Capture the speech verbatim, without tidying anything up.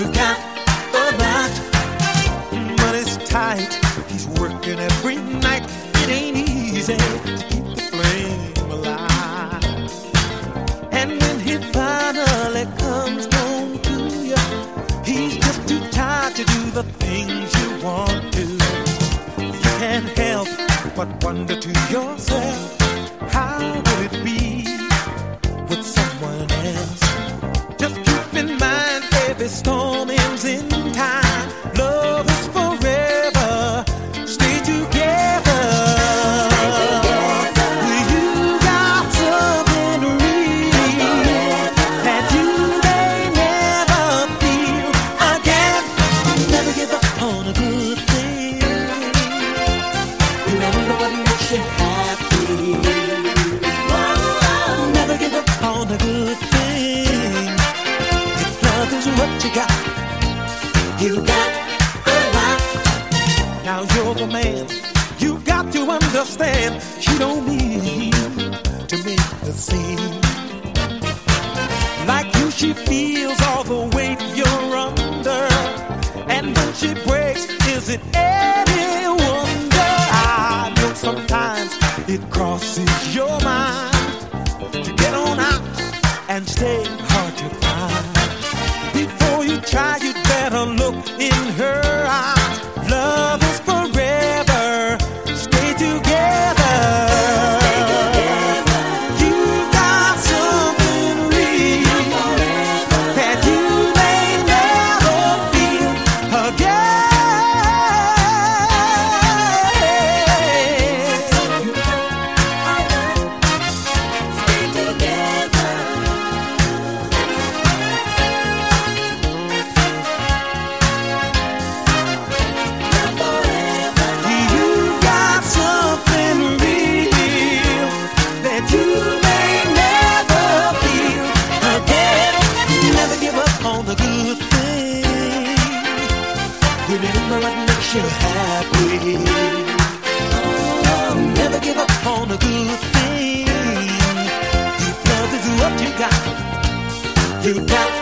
You got a lot, but it's tight. He's working every night. It ain't easy to keep the flame alive. And when he finally comes home to you, he's just too tired to do the things you want to. You can't help but wonder to yourself, how would it be with someone else? Just keep in mind, every storm ends in time. Love is forever. Stay together. Stay together. You got something real that you may never feel again. Never give up on a good thing. Remember what makes you happy. Whoa. Never give up on a good thing. If love is what you got, you got a lot. Now you're the man. You got to understand. She don't need to make the scene. Like you, she feels all the weight you're under. And when she breaks, is it any wonder? I know sometimes it crosses your mind to get on out and stay hard to find. Before you try, you'd better look in her eyes. Love is forever. Stay together. Stay together. You got something real that you may never feel again. Stay together. You got something real that you may never feel again. Never give up on the good thing. Remember what makes you happy. Oh, never give up on the good thing. If love is what you got, you got